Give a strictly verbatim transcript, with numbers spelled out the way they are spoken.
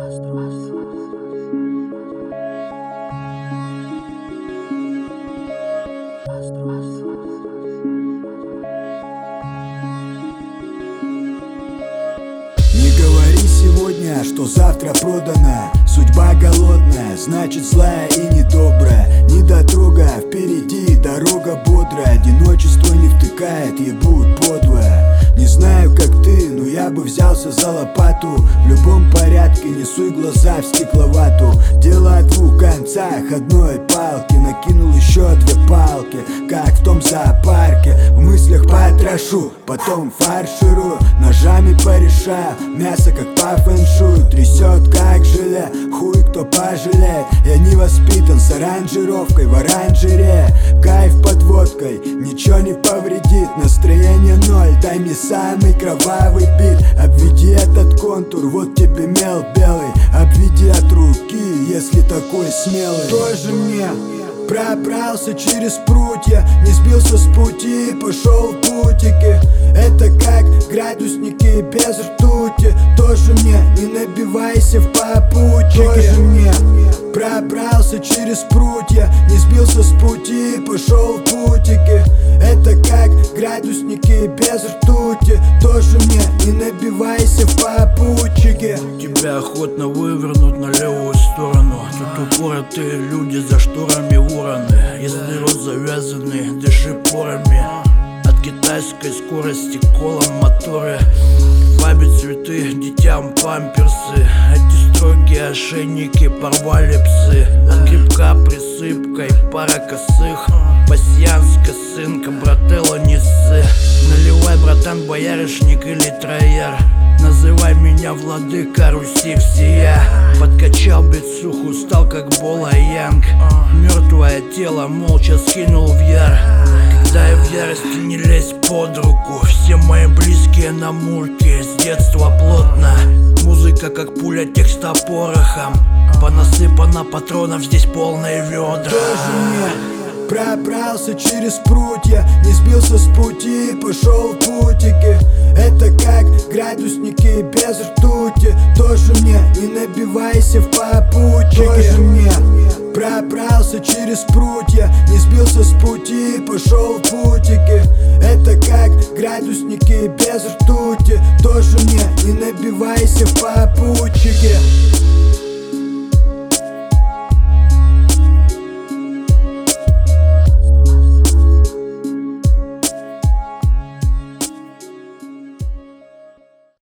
Не говори сегодня, что завтра продана. Судьба голодная, значит злая и недобрая. Недотрога, впереди дорога бодрая. Одиночество не втыкает, ебут подвое. Не знаю, как ты, но я бы взялся за лопату. В любом порядке несу глаза в стекловату. Дело о двух концах одной палки. Накинул еще две палки, как в том зоопарке. В мыслях потрошу, потом фарширую. Ножами порешаю, мясо как по фэншую. Трясет как желе, хуй кто пожалеет. Я не воспитан с аранжировкой в оранжере. Кайф под водкой, ничего не повредит. Настроение ноль, дай мне самый кровавый бит. Обведи этот контур, вот тебе мел белый. Обведи от руки, если такой смелый. Тоже мне пробрался через прутья, не сбился с пути, пошел в бутики. Это как градусники без ртути. Тоже мне не набивайся в попутчики. Тоже мне пробрался через прутья, не сбился с пути, пошел в бутики. Это как градусники без ртути. Тоже мне не набивайся в попутчики. Тебя охотно вывернут на левую сторону. Тут упоротые люди за шторами вороны. Если рот завязаны, дыши порами. От китайской скорости колом моторы. Бабе цветы, детям памперсы. Эти строгие ошейники порвали псы. От грибка присыпкой, пара косых. Пассианска, сынка, брателло, не ссы. Наливай, братан, боярышник или трояр. Называй меня владыка Руси всея. Подкачал бицуху, стал как Бола Янг. Мертвое тело молча скинул в яр. Когда я в ярости, не лезь под руку. Все мои близкие на мульке, с детства плотно. Музыка как пуля, текста порохом. Понасыпано патронов, здесь полные ведра. Тоже мне пробрался через прутья, не сбился с пути, пошел в бутики. Это как градусники без ртути. Тоже мне не набивайся в попутчики. Тоже мне пробрался через прутья, не сбился с пути, пошел в бутики. Это как градусники без ртути. Тоже мне не набивайся в попутчики.